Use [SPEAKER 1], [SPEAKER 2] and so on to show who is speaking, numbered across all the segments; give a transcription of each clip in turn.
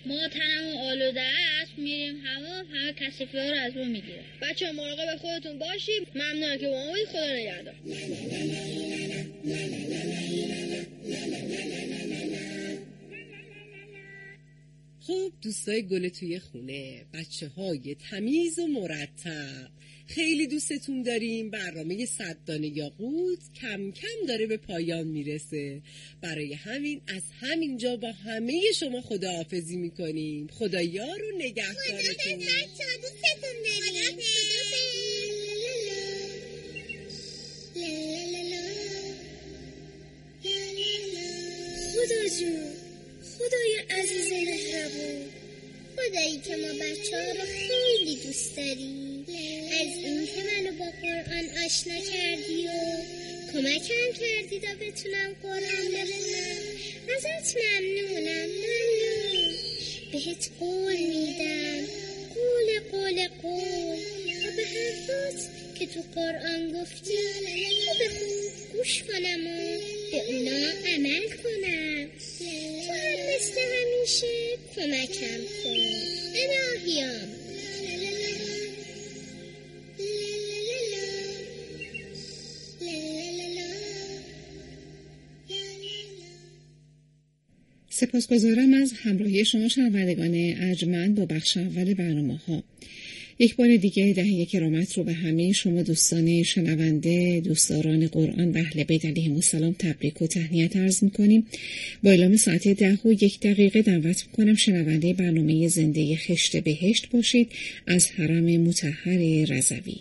[SPEAKER 1] ما تنمون آلوده است، میریم همه کثیفی ها رو از ما میگیره.
[SPEAKER 2] بچه ها مراقب خودتون باشید. ممنونم که با ما بودید. خدا نگهدار.
[SPEAKER 3] خب دوستای گل توی خونه، بچه های تمیز و مرتب، خیلی دوستتون داریم. برنامه 100 دانه یاقوت کم کم داره به پایان میرسه. برای همین از همینجا با همه شما خداحافظی میکنیم. خدا یار و نگهدارتون.
[SPEAKER 4] دوستتون داریم. خدا جون، خدای عزیز مهربون، خدایی که ما بچه ها رو خیلی دوست داریم، از این که منو با قرآن آشنا کردی و کمکم کردی تا بتونم قرآن بخونم. ازت ممنونم. بهت قول میدم، قول تا به حرفات که تو قرآن گفتی رو به خوب گوش کنم و به اونا عمل کنم. تو هم مثل همیشه کمکم کن الهیام.
[SPEAKER 5] سپاسگزارم از همراهی شما شنوندگان ارجمند با بخش اول برنامه‌ها. یک بار دیگه دهه کرامت رو به همه شما دوستان شنونده، دوستداران قرآن و اهل بیت علیهم السلام تبریک و تهنیت عرض می‌کنیم. با اعلام ساعت 10:01 دعوت می‌کنم شنونده برنامه زنده خشت بهشت باشید از حرم مطهر رضوی.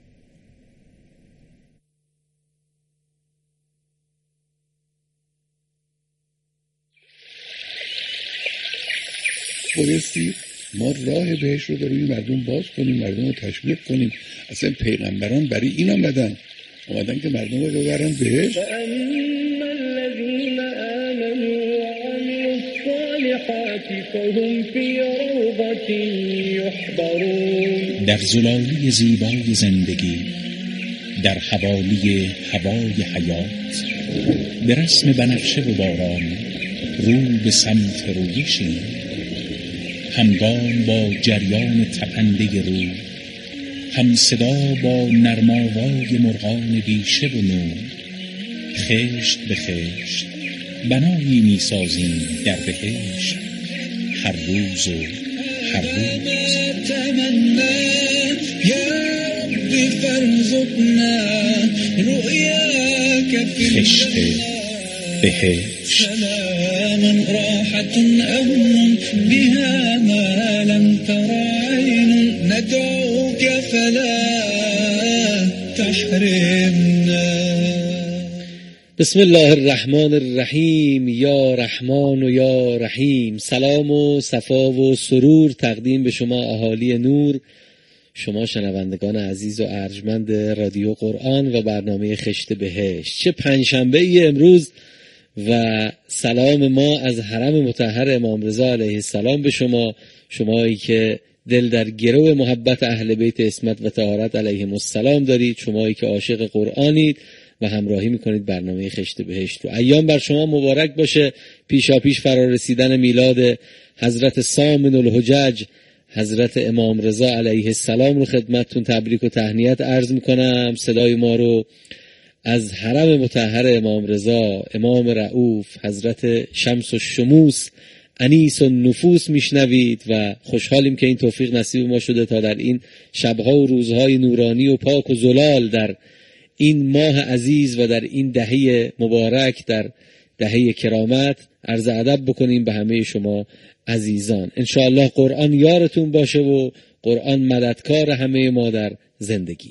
[SPEAKER 6] بایستی ما راه بهشت رو برای مردم باز کنیم، مردم رو تشویق کنیم. اصلا پیغمبران برای این آمدن که مردم رو ببرن بهشت.
[SPEAKER 7] فَأَمَّا الَّذِينَ آمَنُوا وَعَمِلُوا الصَّالِحَاتِ فَهُمْ فِي رَوْضَةٍ يُحْبَرُونَ.
[SPEAKER 8] در زلالی زیبای زندگی، در حوالی هوای حیات، به رسم بنفشه و باران، رو به سمت رویشیم. همگام با جریان تپنده رو، هم صدا با نرماوای مرغان بیشه و نور. خشت به خشت بنایی می سازیم در بهشت، هر روز و هر روز.
[SPEAKER 7] تمنا یا رب فرزقنا رؤیاک فی
[SPEAKER 8] خشت بهشت.
[SPEAKER 7] سلام راحة أمن بها ما لم تر عين ندعوك فلا تحرمنا.
[SPEAKER 9] بسم الله الرحمن الرحیم. یا رحمان و یا رحیم. سلام و صفا و سرور تقدیم به شما اهالی نور، شما شنوندگان عزیز و ارجمند رادیو قرآن و برنامه خشت بهشت. چه پنجشنبه ای امروز و سلام ما از حرم مطهر امام رضا علیه السلام به شما، شمایی که دل در گرو محبت اهل بیت عصمت و طهارت علیهم السلام دارید، شمایی که عاشق قرآنید و همراهی میکنید برنامه خشت بهشت رو. ایام بر شما مبارک باشه. پیشاپیش فرا رسیدن میلاد حضرت ثامن الحجج حضرت امام رضا علیه السلام رو خدمتتون تبریک و تهنیت عرض میکنم. صدای ما رو از حرم مطهر امام رضا، امام رؤوف، حضرت شمس الشموس، انیس النفوس میشنوید و خوشحالیم که این توفیق نصیب ما شده تا در این شبها و روزهای نورانی و پاک و زلال در این ماه عزیز و در این دهه مبارک، در دهه کرامت، عرض ادب بکنیم به همه شما عزیزان. انشاءالله قرآن یارتون باشه و قرآن مددکار همه ما در زندگی.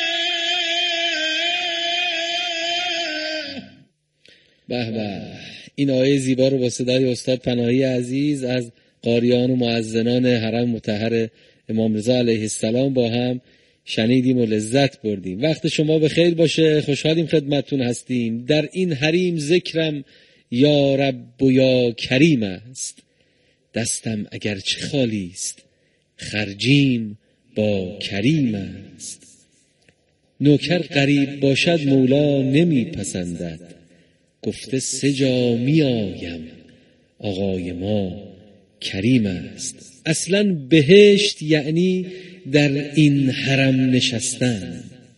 [SPEAKER 9] به به، این آیه زیبا رو با صدای استاد پناهی عزیز از قاریان و مؤذنان حرم مطهر امام رضا علیه السلام با هم شنیدیم و لذت بردیم. وقت شما به خیر باشه، خوشحالیم خدمتتون هستیم. در این حریم ذکرم یا رب و یا کریم است، دستم اگرچه خالی است، خرجیم با کریم است. نوکر غریب باشد مولا نمی پسندد، گفته 3 جا می آیم آقای ما کریم است. اصلا بهشت یعنی در این حرم نشستن،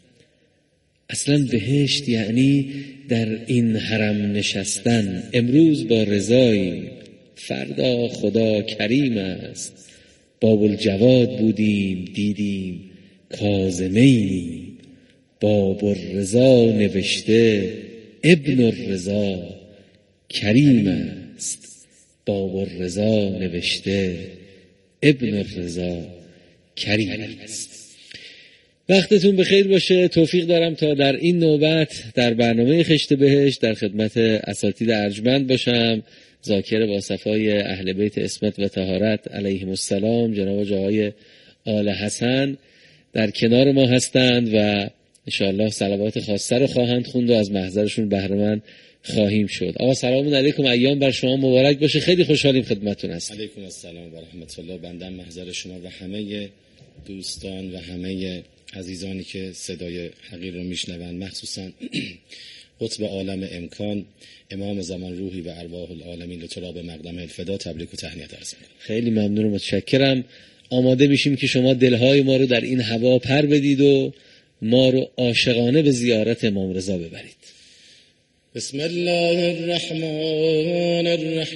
[SPEAKER 9] اصلا بهشت یعنی در این حرم نشستن. امروز با رضایی، فردا خدا کریم است. باب الجواد بودیم دیدیم کاظمینی، باب الرضا نوشته ابن الرضا کریم است. باب الرضا نوشته ابن الرضا کریم است. وقتتون بخیر باشه. توفیق دارم تا در این نوبت در برنامه خشت بهشت در خدمت اساتید ارجمند باشم. ذاکر با صفای اهل بیت عصمت و طهارت علیهم السلام جناب آقای آل حسن در کنار ما هستند و انشاءالله صلوات خاصه رو خواهند خوند و از محضرشون بهره مند خواهیم شد. آقا سلام علیکم، ایام بر شما مبارک باشه. خیلی خوشحالیم خدمتتون هستیم.
[SPEAKER 10] علیکم السلام و رحمت الله. بنده محضر شما و همه دوستان و همه عزیزانی که صدای حقیر رو میشنوند، مخصوصا قطب عالم امکان امام زمان روحی و ارواح العالمین رو به مقدم الفدا تبریک و تهنیت عرض می‌کنم.
[SPEAKER 9] خیلی ممنون و متشکرم. آماده میشیم که شما دلهای ما رو در این هوا پر بدید و ما رو عاشقانه به زیارت امام رضا ببرید.
[SPEAKER 10] بسم الله الرحمن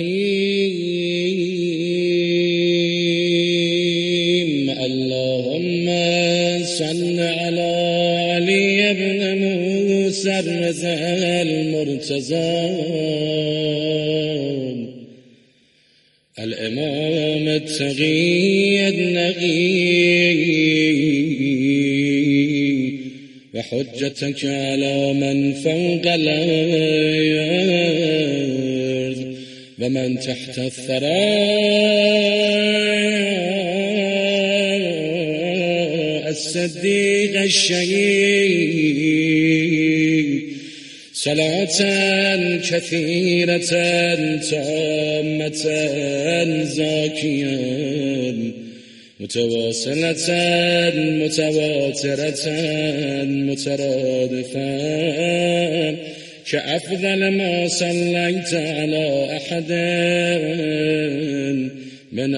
[SPEAKER 10] الرحیم. اللهم صل علی علی ابن موسی الرضا المرتضی الامام التقی النقی و حجتك على من فوق الارض و من تحت الثرى الصديق الشهيد صلاة كثيرة تامة زاكيا متواصلة متواترة مترادفة كأفضل ما صليت على أحد من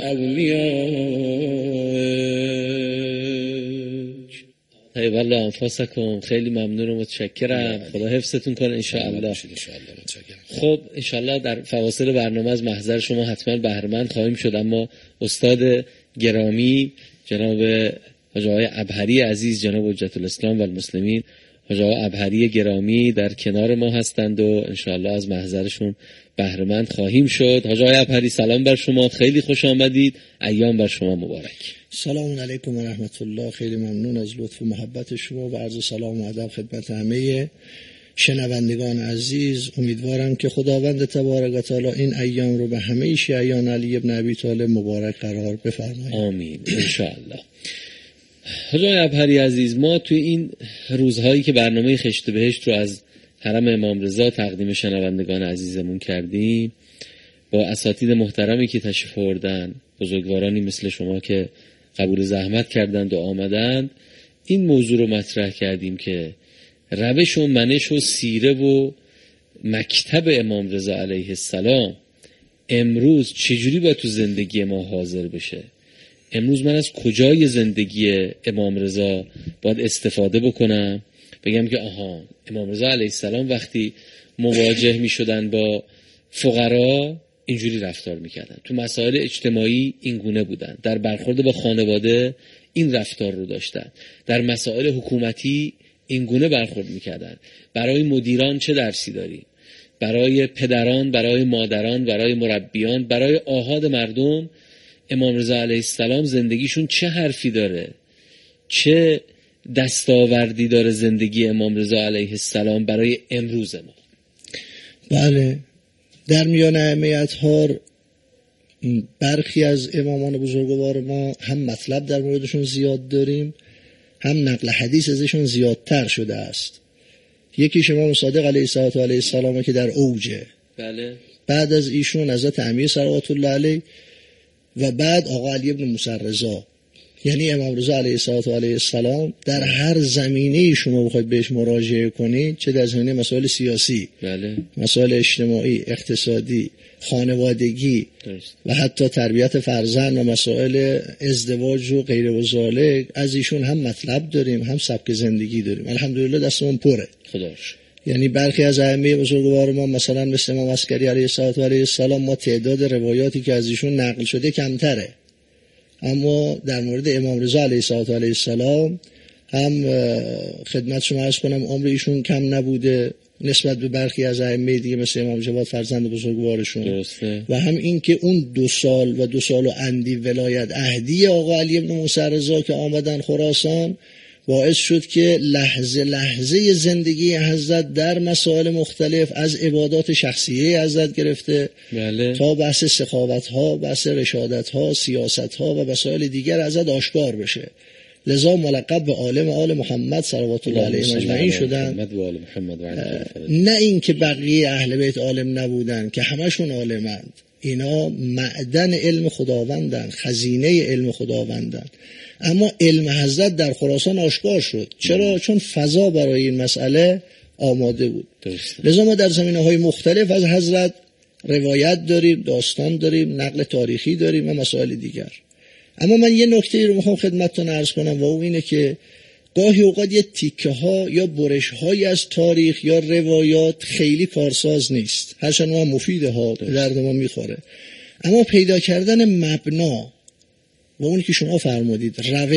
[SPEAKER 10] أوليائك.
[SPEAKER 9] طيب الله انفاسکم. خیلی ممنون و متشکرم. خدا حفظتون کنه انشاءالله. خب انشاءالله در فواصل برنامه از محضر شما حتما بهره مند خواهیم شد، اما استاد گرامی جناب حاج آقای ابهری عزیز، جناب حجت الاسلام و المسلمین حاج آقای ابهری گرامی در کنار ما هستند و انشاءالله از محضرشون بهره مند خواهیم شد. حاج آقای ابهری سلام بر شما، خیلی خوش آمدید، ایام بر شما مبارک.
[SPEAKER 11] سلام علیکم و رحمت الله. خیلی ممنون از لطف و محبت شما و عرض سلام و ادب خدمت همه شنوندگان عزیز. امیدوارم که خداوند تبارک و تعالی این ایام رو به همه شیعیان علی ابن ابی طالب مبارک قرار بفرمایید.
[SPEAKER 9] آمین انشاءالله. حاج آقای ابهری عزیز، ما توی این روزهایی که برنامه خشت بهشت رو از حرم امام رضا تقدیم شنوندگان عزیزمون کردیم، با اساتید محترمی که تشریف آوردن، بزرگوارانی مثل شما که قبول زحمت کردند و آمدند، این موضوع رو مطرح کردیم که روش و منش و سیره و مکتب امام رضا علیه السلام امروز چجوری باید تو زندگی ما حاضر بشه. امروز من از کجای زندگی امام رضا باید استفاده بکنم؟ بگم که آها، امام رضا علیه السلام وقتی مواجه می شدن با فقرا اینجوری رفتار میکردن، تو مسائل اجتماعی این گونه بودن، در برخورد با خانواده این رفتار رو داشتن، در مسائل حکومتی این گونه برخورد میکردن. برای مدیران چه درسی داریم؟ برای پدران، برای مادران، برای مربیان، برای آحاد مردم امام رضا علیه السلام زندگیشون چه حرفی داره؟ چه دستاوردی داره زندگی امام رضا علیه السلام برای امروز ما؟
[SPEAKER 11] بله، در میان ائمه اطهار برخی از امامان بزرگوار ما هم مطلب در موردشون زیاد داریم، هم نقل حدیث ازشون زیادتر شده است. یکیش امام صادق علیه السلام که در اوجه،
[SPEAKER 9] بله.
[SPEAKER 11] بعد از ایشون حضرت امیر صلوات الله علیه و بعد آقا علی ابن موسی رضا. یعنی امام رضا علیه السلام در هر زمینه‌ای شما بخواید بهش مراجعه کنید، چه در زمینه مسائل سیاسی،
[SPEAKER 9] بله،
[SPEAKER 11] مسائل اجتماعی، اقتصادی، خانوادگی و حتی تربیت فرزند و مسائل ازدواج و غیره و ذالک، از ایشون هم مطلب داریم، هم سبک زندگی داریم. الحمدلله دستمون پره.
[SPEAKER 9] خداش.
[SPEAKER 11] یعنی برخی از ائمه بزرگوار ما مثلا مثل امام عسکری علیه السلام ما تعداد روایاتی که از ایشون نقل شده کمتره، اما در مورد امام رضا علیه السلام هم خدمت شما عرض کنم عمر ایشون کم نبوده نسبت به برخی از ائمه دیگه مثل امام جواد فرزند بزرگوارشون.
[SPEAKER 9] درسته.
[SPEAKER 11] و هم این که اون 2 سال و 2 سال و اندی ولایت عهدی آقا علی ابن موسی رضا که آمدن خراسان باعث شد که لحظه لحظه زندگی حضرت در مسائل مختلف از عبادات شخصیه حضرت گرفته،
[SPEAKER 9] بله،
[SPEAKER 11] تا بحث سخاوت ها، بحث رشادت ها، سیاست ها و مسائل دیگر حضرت آشکار بشه. لذا ملقب به عالم آل محمد صلوات الله علیه اجمعین شدن. نه این که بقیه اهل بیت عالم نبودن که همشون عالمند، اینا معدن علم خداوندن، خزینه علم خداوندن، اما علم حضرت در خراسان آشکار شد. چرا؟ چون فضا برای این مسئله آماده بود. لذا ما در زمینه‌های مختلف از حضرت روایت داریم، داستان داریم، نقل تاریخی داریم و مسائل دیگر. اما من یه نکته رو میخوام خدمتتون عرض کنم و اون اینه که گاهی اوقات یه تیکه ها یا برش های از تاریخ یا روایات خیلی کارساز نیست، هرچند ما مفیده ها، درد ما میخوره، اما پیدا کردن مبنا و اونی که شما فرمودید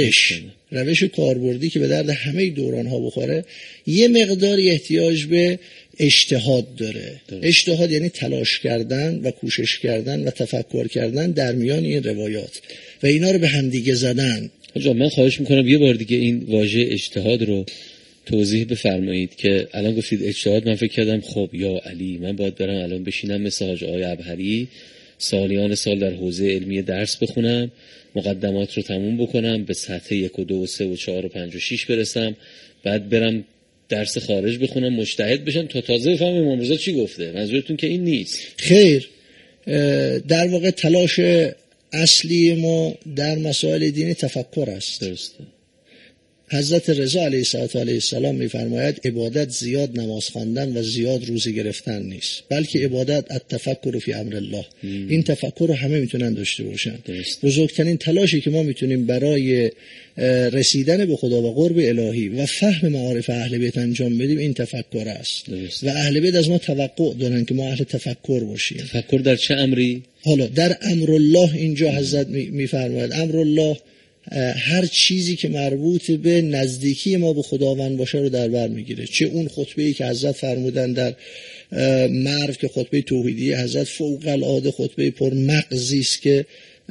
[SPEAKER 11] روش کاربردی که به درد همه دوران ها بخوره، یه مقداری احتیاج به اجتهاد داره. اجتهاد یعنی تلاش کردن و کوشش کردن و تفکر کردن در میان این روایات و اینا رو به همدیگه زدن.
[SPEAKER 9] حاجا من خواهش میکنم یه بار دیگه این واژه اجتهاد رو توضیح بفرمایید که الان گفتید اجتهاد، من فکر کردم خب یا علی من باید برم الان بشینم مثل حاج آقای ابهری سالیان سال در حوزه علمی درس بخونم، مقدمات رو تموم بکنم، به سطح 1 و 2 و 3 و 4 و 5 و 6 برسم، بعد برم درس خارج بخونم، مجتهد بشم تا تازه بفهمم امام رضا چی گفته. منظورتون که این نیست؟ خیر،
[SPEAKER 11] در واقع تلاش اصلی ما در مسائل دینی تفکر است.
[SPEAKER 9] درسته.
[SPEAKER 11] حضرت رضا علیه السلام می‌فرماید عبادت زیاد نماز خواندن و زیاد روزه گرفتن نیست، بلکه عبادت التفکر فی امر الله. این تفکر رو همه میتونن داشته باشن. بزرگترین تلاشی که ما میتونیم برای رسیدن به خدا و قرب الهی و فهم معارف اهل بیت انجام بدیم این تفکر است. و اهل بیت از ما توقع دارن که ما اهل تفکر باشیم.
[SPEAKER 9] تفکر در چه امری؟
[SPEAKER 11] حالا در امر الله اینجا حضرت می‌فرماید امر الله هر چیزی که مربوط به نزدیکی ما به خداوند باشه رو در بر میگیره. چه اون خطبه‌ای که حضرت فرمودن در مرو که خطبه توحیدی حضرت فوق العاده خطبه پر مغزی است که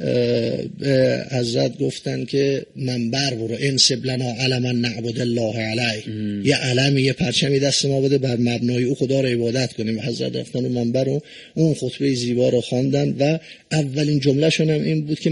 [SPEAKER 11] حضرت گفتن که منبر برو انسب لنا علما نعبد الله علیه، یه علمی یه پرچمی دست ما بده بر مبنای او خدا رو عبادت کنیم. حضرت رفتن رو منبر رو اون خطبه زیبا رو خواندن و اولین جملهشون هم این بود که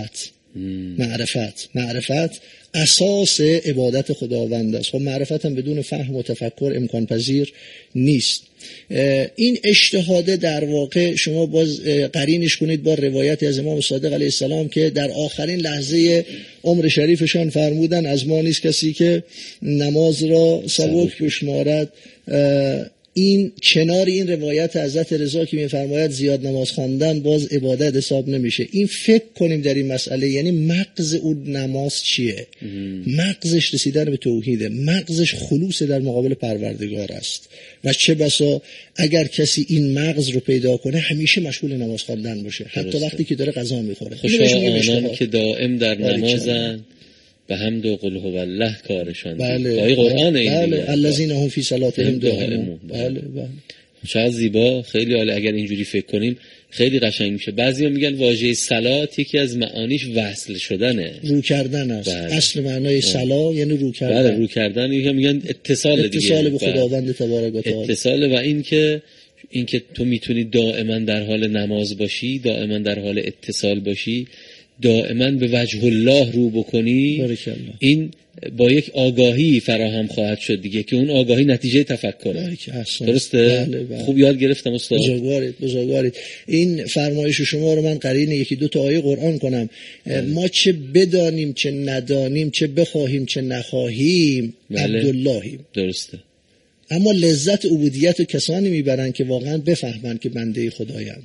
[SPEAKER 11] معرفت اساس عبادت خداوند است. خب معرفت هم بدون فهم و تفکر امکان پذیر نیست. این اجتهاد در واقع شما باز قرینش کنید با روایتی از امام صادق علیه السلام که در آخرین لحظه عمر شریفشان فرمودن از ما نیست کسی که نماز را سبک بشمارد. این کنار این روایت حضرت رضا که می‌فرماید زیاد نماز خواندن باز عبادت حساب نمیشه. این فکر کنیم در این مسئله، یعنی مغز اون نماز چیه؟ مغزش رسیدن به توحیده، مغزش خلوص در مقابل پروردگار است و چه بسا اگر کسی این مغز رو پیدا کنه همیشه مشغول نماز خواندن باشه، حتی وقتی که داره غذا می‌خوره.
[SPEAKER 9] خوشا آنان که دائم در نمازن به حمد و قل هو الله کارشان.
[SPEAKER 11] بله
[SPEAKER 9] قرآن این
[SPEAKER 11] بله الذین هم فی صلاتهم دائمون.
[SPEAKER 9] بله چقدر زیبا، خیلی عالی. اگر اینجوری فکر کنیم خیلی قشنگ میشه. بعضیا میگن واژه صلات یکی از معانیش وصل شدنه،
[SPEAKER 11] رو کردن است. اصل معنای صلا یعنی رو کردن.
[SPEAKER 9] بله رو کردن. میگن اتصال دیگه،
[SPEAKER 11] اتصال به خداوند تبارک و تعالی.
[SPEAKER 9] اتصال و این که اینکه تو میتونی دائما در حال نماز باشی، دائما در حال اتصال باشی، دائما به وجه الله رو بکنی، این با یک آگاهی فراهم خواهد شد دیگه که اون آگاهی نتیجه تفکره. درسته؟
[SPEAKER 11] بله.
[SPEAKER 9] خوب یاد گرفتم استاد.
[SPEAKER 11] بزرگوارید. این فرمایش شما رو من قرین یکی دو تا آیه قرآن کنم. ما چه بدانیم چه ندانیم، چه بخواهیم چه نخواهیم، عبداللهیم.
[SPEAKER 9] درسته.
[SPEAKER 11] اما لذت عبودیت رو کسانی میبرن که واقعا بفهمن که بنده خدایند.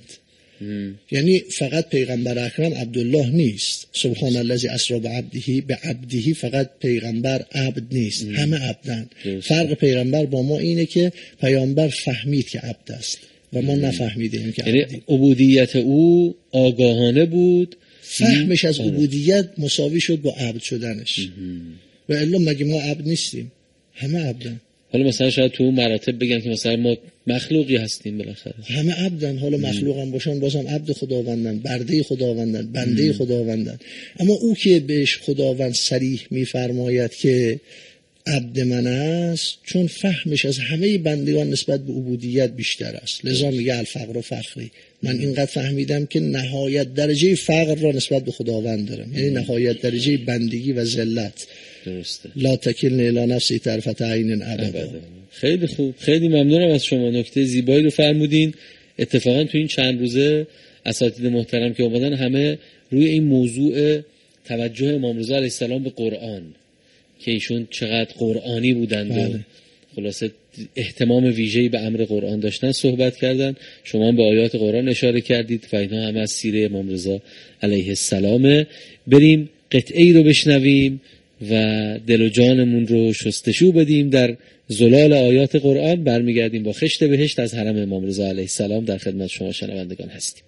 [SPEAKER 11] یعنی فقط پیغمبر اکرم عبدالله نیست. سبحان الذی اسری به عبده فقط پیغمبر عبد نیست، همه عبدن. فرق پیغمبر با ما اینه که پیامبر فهمید که عبد است و ما نفهمیدیم که
[SPEAKER 9] یعنی عبودیت او آگاهانه بود،
[SPEAKER 11] فهمش از عبودیت مساوی شد با عبد شدنش. و الا مگه ما عبد نیستیم؟ همه عبدن.
[SPEAKER 9] حالا مثلا شاید تو مراتب بگن که مثلا ما مخلوقی هستیم، بالاخره
[SPEAKER 11] همه عبدن. حالا مخلوق هم باشن بازم عبد خداوندن، برده خداوندن، بنده خداوندن. اما او که بهش خداوند صریح میفرماید که عبد من است، چون فهمش از همه بندگان نسبت به عبودیت بیشتر است، لذا میگه الفقر و فخری. من اینقدر فهمیدم که نهایت درجه فقر را نسبت به خداوند دارم، یعنی نهایت درجه بندگی و ذلت.
[SPEAKER 9] درسته.
[SPEAKER 11] لا تکلنی الی نفسی طرفت عین ابدا.
[SPEAKER 9] خیلی خوب، خیلی ممنونم از شما، نکته زیبایی رو فرمودین. اتفاقا تو این چند روزه اساتید محترم که اومدن همه روی این موضوع توجه امام رضا علیه السلام به قرآن که ایشون چقدر قرآنی بودند و خلاصه اهتمام ویژه‌ای به امر قرآن داشتن صحبت کردن. شما هم به آیات قرآن اشاره کردید و اینا هم از سیره امام رضا علیه السلام. بریم قطعه‌ای رو بشنویم و دل و جانمون رو شستشو بدیم در زلال آیات قرآن. برمیگردیم با خشت بهشت از حرم امام رضا علیه السلام. در خدمت شما شنوندگان هستیم.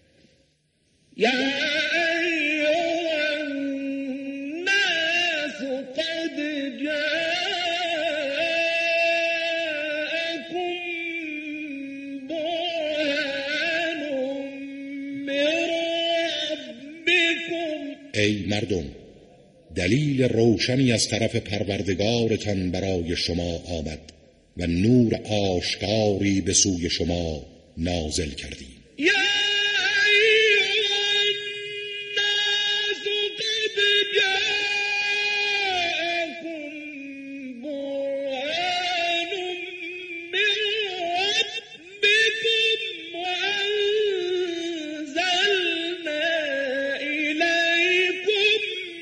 [SPEAKER 7] یا ایها الناس قد جاءکم برهان من ربکم.
[SPEAKER 12] ای مردم، دلیل روشنی از طرف پروردگارتان برای شما آمد و نور آشکاری به سوی شما نازل کردیم.
[SPEAKER 7] یا ایها الناس قد جاءکم برهان من ربکم و انزلنا الیکم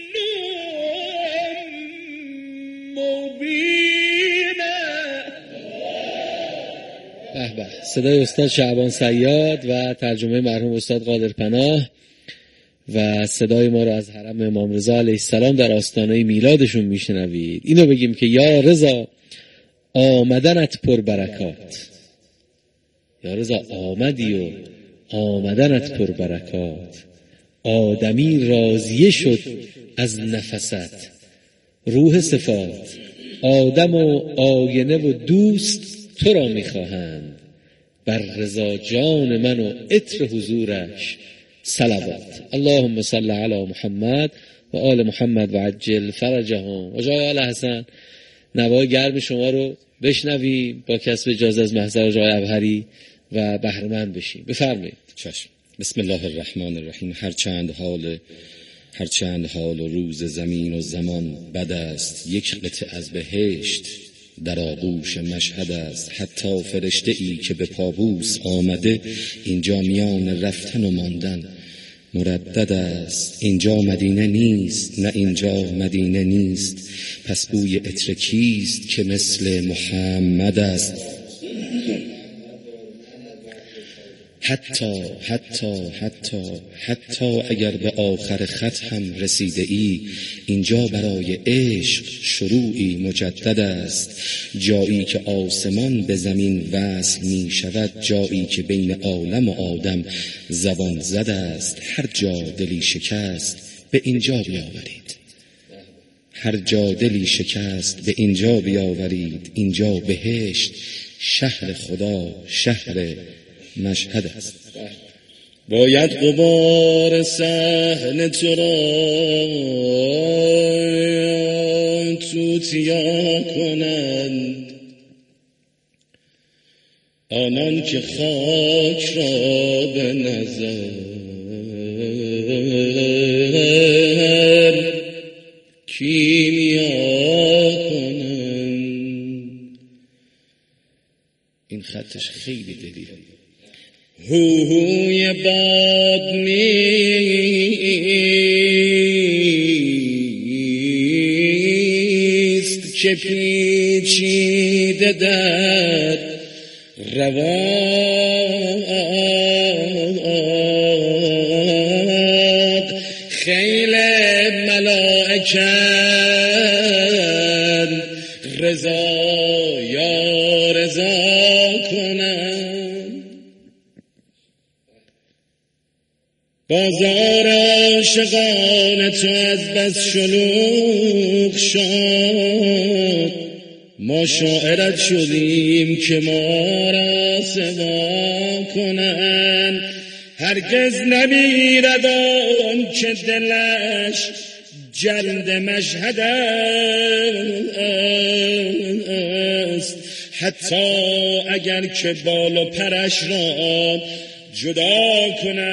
[SPEAKER 9] صدای استاد شعبان صیاد و ترجمه مرحوم استاد قادر پناه و صدای ما رو از حرم امام رضا علیه السلام در آستانه میلادشون میشنوید. اینو بگیم که یا رضا آمدنت پر برکات. یا رضا آمدی و آمدنت پر برکات. آدمی راضیه شد از نفست. روح صفات آدم و آینه و دوست تو را میخواهند. بر رضا جان من و عطر حضورش صلوات. اللهم صل علی محمد و آل محمد و عجل فرجهم. و جای آل حسن نوای گرم شما رو بشنویم با کسب اجازه از محضر جای ابهری و بهره‌مند بشیم. بفرمایید.
[SPEAKER 10] چشم. بسم الله الرحمن الرحیم. هر چند حال و روز زمین و زمان بد است، یک قطعه از بهشت در آغوش مشهد است. حتی فرشته ای که به پابوس آمده اینجا میان رفتن و ماندن مردد است. اینجا مدینه نیست، نه اینجا مدینه نیست. پس بوی عطر کیست که مثل محمد است. حتی اگر به آخر خط هم رسیده ای، اینجا برای عشق شروعی مجدد است. جایی که آسمان به زمین وصل می شود، جایی که بین عالم و آدم زبان زد است. هر جا دلی شکست به اینجا بیاورید. هر جا دلی شکست به اینجا بیاورید. اینجا بهشت، شهر خدا، شهر مشهد است. باید غبار صحن تو را توتیا کنند. آنان که خاک را به نظر کیمیا کنند. این خطش خیلی دلیله. هوی باد نیست که پیچیده در رواق خیل ملائکت رضا یا رضا کنند. بازار عاشقان تو از بس شلوغ شد، ما شاعرت شدیم که ما را سوا کنند. هرگز نمیرد آن که دلش جلد مشهد است، حتی اگر که بال و پرش را جدا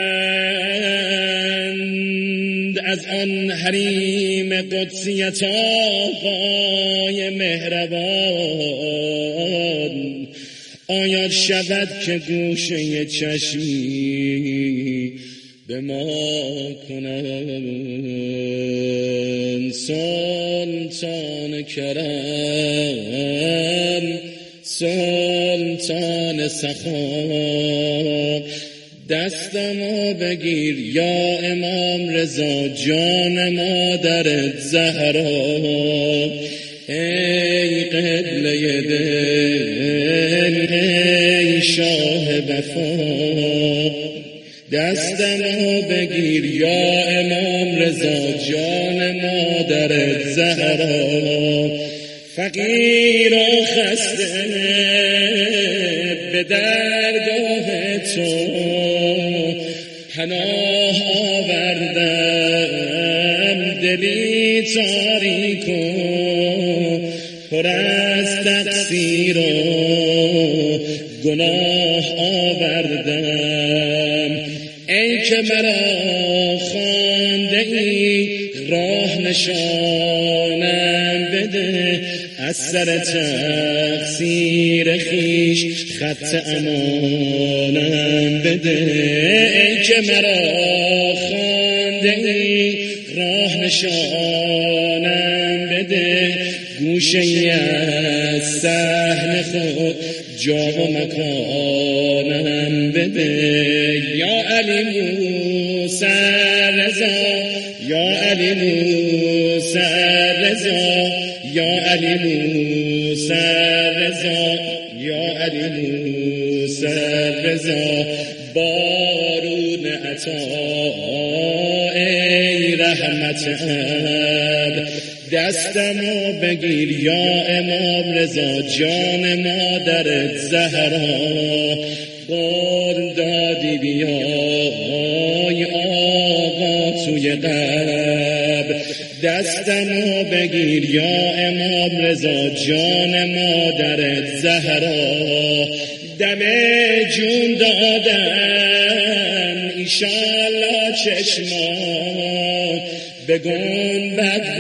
[SPEAKER 10] کنند از آن حریم قدسیت آقای مهربان. آیا شود که گوشه چشمی به ما کنند؟ سلطان کرم، سلطان سخا، دستمو بگیر یا امام رضا جان مادرت زهرا. ای قبله دل، ای شاه وفا، دستمو بگیر یا امام رضا جان مادرت زهرا. فقیر و خسته به درگاه تو پناه آوردم، دلی تاریک و پر از تقصیر و گناه آوردم. ای که مرا خوانده ای راه نشانم بده، از سر تقصیر خیش خط امانم بده. ای که مرا خوانده ای راه نشانم بده، گوشه ای از صحن خود جا و مکانم بده. یا علی موسی رضا، یا علی موسی رضا، یا علی موسی رضا، یا علی موسی رضا. بارون عطا ای رحمت اب، دستمو بگیر یا امام رضا جان مادرت زهرا. بار دادی بیای آقا توی قبر، دستمو بگیر یا امام رضا جان مادرت زهرا. دم جون دادم ایشالله چشمان بگون بد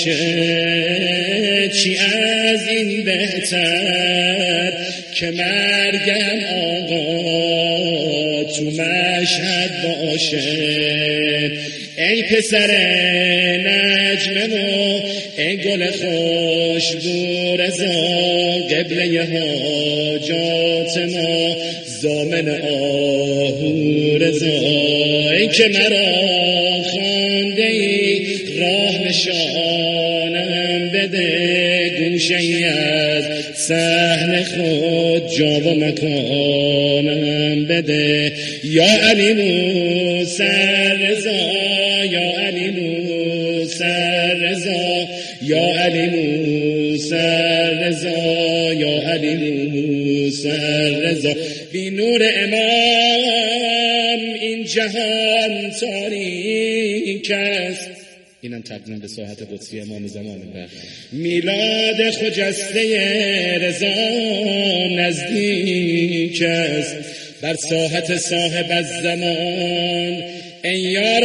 [SPEAKER 10] باشه، چی از این بهتر که مرگم آقا تو مشهد باشه. ای پسر نجم ما، ای گل خوشبو رضا، قبله حاجات ما ضامن آهو رضا. ای که مرا خوانده ای راه نشانم بده، گوشه ای از صحن خود جا و مکانم بده. یا علی موسی رضا، یا علی موسی رضا، یا علی موسی رضا، یا علی موسی رضا. بی نور امام این جهان تاریک است، اینم تقدیم به ساحت قدسی امام زمانه.
[SPEAKER 7] میلاد خجسته رضا نزدیک است، بر ساحت صاحب الزمان ای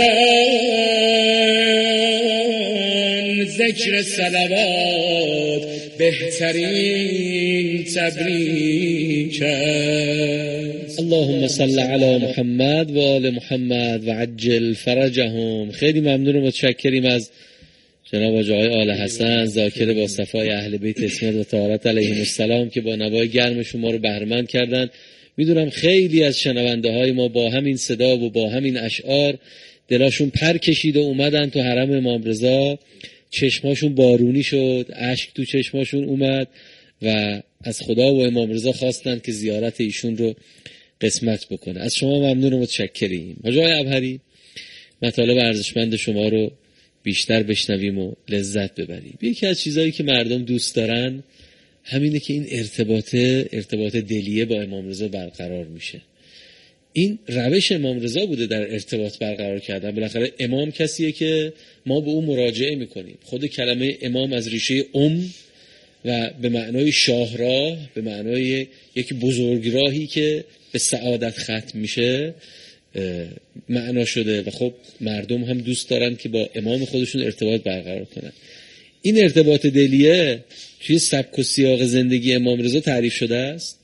[SPEAKER 7] یاران ذکر صلوات بهترین تبریک است.
[SPEAKER 9] اللهم صل علی محمد و آل محمد و عجل فرجهم. خیلی ممنون و متشکریم از جناب آقای آل حسن ذاکر با صفای اهل بیت اسمت و طهارت علیهم السلام که با نوای گرم شما رو بهره‌مند کردن. میدونم خیلی از شنونده های ما با همین صدا و با همین اشعار دلاشون پر کشید و اومدن تو حرم امام رضا، چشماشون بارونی شد، اشک تو چشماشون اومد و از خدا و امام رضا خواستن که زیارت ایشون رو قسمت بکنه. از شما ممنون و متشکریم. حاج آقای عبهری، مطالب ارزشمند شما رو بیشتر بشنویم و لذت ببریم. یکی از چیزایی که مردم دوست دارن همینه که این ارتباط دلیه با امام رضا برقرار میشه. این روش امام رضا بوده در ارتباط برقرار کردن. بالاخره امام کسیه که ما به اون مراجعه میکنیم. خود کلمه امام از ریشه و به معنای شاهراه، به معنای یک بزرگراهی که به سعادت ختم میشه معنا شده و خب مردم هم دوست دارن که با امام خودشون ارتباط برقرار کنن. این ارتباط دلیه توی سبک و سیاق زندگی امام رضا تعریف شده است.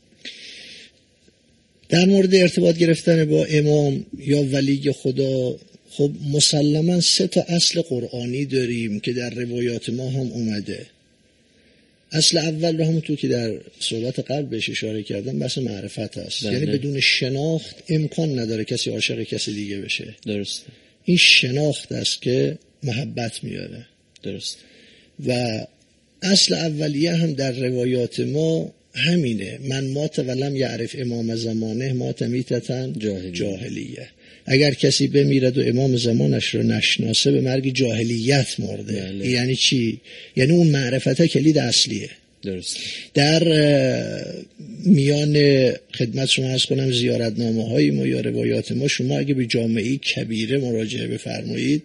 [SPEAKER 11] در مورد ارتباط گرفتن با امام یا ولی خدا، خب مسلماً 3 اصل قرآنی داریم که در روایات ما هم اومده. اصل اول رو همونطور که در صحبت قبل بهش اشاره کردم بحث معرفت است. یعنی بدون شناخت امکان نداره کسی عاشق کسی دیگه بشه.
[SPEAKER 9] درست.
[SPEAKER 11] این شناخت است که محبت میاره.
[SPEAKER 9] درست.
[SPEAKER 11] و اصل اولیه هم در روایات ما همینه، من مات ولم یعرف امام زمانه مات میتتن جاهلیه. اگر کسی بمیرد و امام زمانش رو نشناسه به مرگ جاهلیت مرده. یعنی چی؟ یعنی اون معرفت کلید اصلیه.
[SPEAKER 9] درست.
[SPEAKER 11] در میان خدمت شما عرض کنم زیارتنامه های ما یا روایات ما، شما اگه به جامعه کبیره مراجعه بفرمایید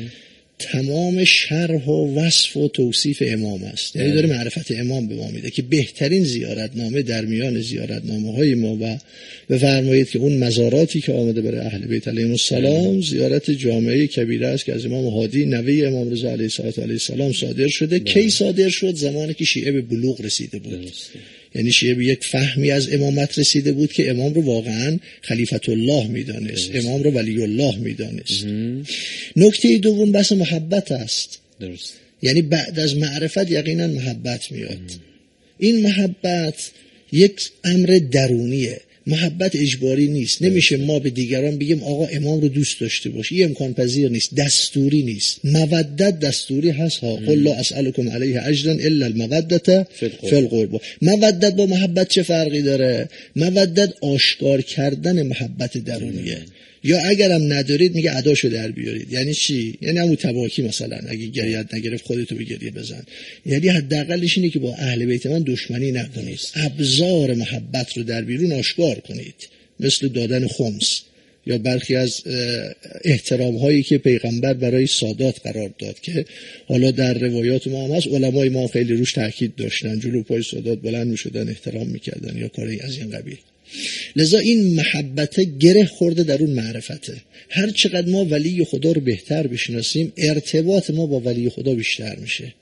[SPEAKER 11] تمام شرح و وصف و توصیف امام است. یعنی داره معرفت امام به ما میده که بهترین زیارتنامه در میان زیارتنامه های ما و بفرمایید که اون مزاراتی که آمده برای اهل بیت علیهم السلام زیارت جامعه کبیره است که از امام هادی نوه امام رضا علیه السلام صادر شده. کی صادر شد؟ زمانی که شیعه به بلوغ رسیده بود. یعنی شیعه به یک فهمی از امامت رسیده بود که امام رو واقعا خلیفت الله میدانست، امام رو ولی الله میدانست. نکته دوم بحث محبت است.
[SPEAKER 9] درست.
[SPEAKER 11] یعنی بعد از معرفت یقینا محبت میاد. این محبت یک امر درونیه، محبت اجباری نیست. نمیشه ما به دیگران بگیم آقا امام رو دوست داشته باش، این امکان پذیر نیست، دستوری نیست. مودت دستوری هست ها، قل لا اسألكم علیه اجرا الا المودة فی القربى. مودت با محبت چه فرقی داره؟ مودت آشکار کردن محبت درونیه. یا اگرم ندارید میگه اداشو در بیارید. یعنی چی؟ یعنی همون تباکی مثلا اگه گریت نگرفت خودتو به گریه بزن. یعنی حداقلش اینه که با اهل بیت من دشمنی نکنید، ابزار محبت رو در بیرون آشکار کنید، مثل دادن خمس یا برخی از احترام هایی که پیغمبر برای سادات قرار داد که حالا در روایات ما هم هست، علمای ما خیلی روش تاکید داشتن، جلو پای سادات بلند میشدن احترام میکردن یا کاری از این قبیل. لذا این محبت گره خورده در اون معرفته. هر چقدر ما ولی خدا رو بهتر بشناسیم ارتباط ما با ولی خدا بیشتر میشه،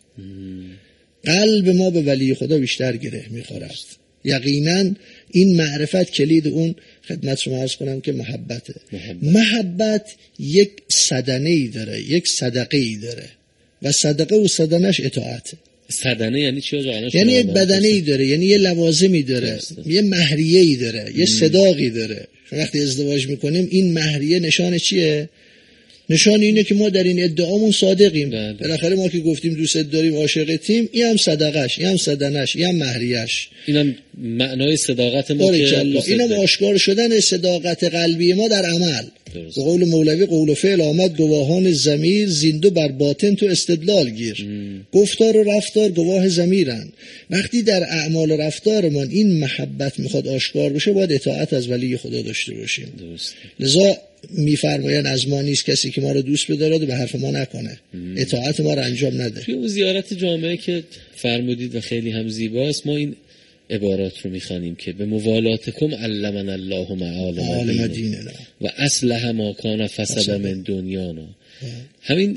[SPEAKER 11] قلب ما به ولی خدا بیشتر گره میخورد. یقینا این معرفت کلید اون خدمت شما عرض کنم که محبته. محبت یک صدنه‌ای داره، یک صدقه‌ای داره و صدقه و صدنش اطاعته.
[SPEAKER 9] صدنه یعنی چی؟
[SPEAKER 11] یعنی یک بدنه‌ای داره، یعنی یه لوازمی داره، یه مهریه‌ای داره، یه صداقی داره. وقتی ازدواج میکنیم این مهریه نشان چیه؟ نشان اینه که ما در این ادعامون صادقیم. بالاخره ما که گفتیم دوست داریم، عاشقتیم، این هم صدقش، این هم صدنش، این هم مهریه‌اش.
[SPEAKER 9] اینم معنای صداقت ما که
[SPEAKER 11] اینم آشکار شدن صداقت قلبی ما در عمل. به قول مولوی قول و فعل آمد گواهان ضمیر، زیندو بر باطن تو استدلال گیر. گفتار و رفتار گواه ضمیرن. وقتی در اعمال و رفتارمان این محبت میخواد آشکار بشه باید اطاعت از ولی خدا داشته باشیم. لذا میفرمایند از ما نیست کسی که ما رو دوست بدارد و به حرف ما نکنه، اطاعت ما رو انجام نده.
[SPEAKER 9] توی اون زیارت جامعه که فرمودید و خیلی هم زیباست، ما این عبارات رو میخوانیم که به موالاتکم علمنا الله معالم دیننا و اصلح ما کان فسد من دنیانا. همین